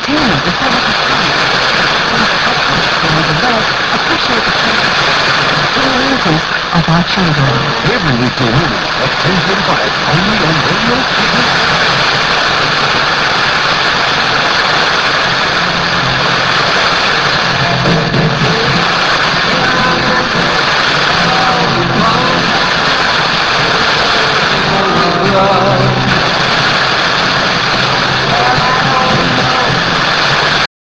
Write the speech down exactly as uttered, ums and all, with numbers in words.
payment before we can come. Nevertheless, appreciate the experiences of our children. Every weekday morning at ten forty-five, only on Radio Signal.